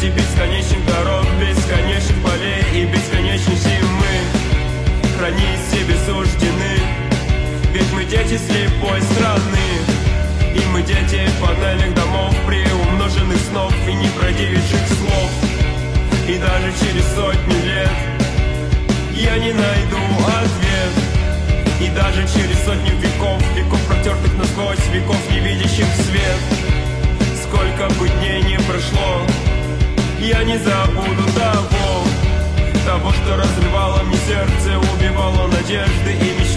Дети бесконечных дорог, бесконечных полей и бесконечной зимы. Хранить себе суждены, ведь мы дети слепой страны. И мы дети панельных домов, приумноженных снов и неправдивейших слов. И даже через сотни лет я не найду ответ. И даже через сотню веков, веков протертых насквозь, веков не видящих свет. Сколько бы дней не прошло, я не забуду того, что разрывало мне сердце, убивало надежды и мечты.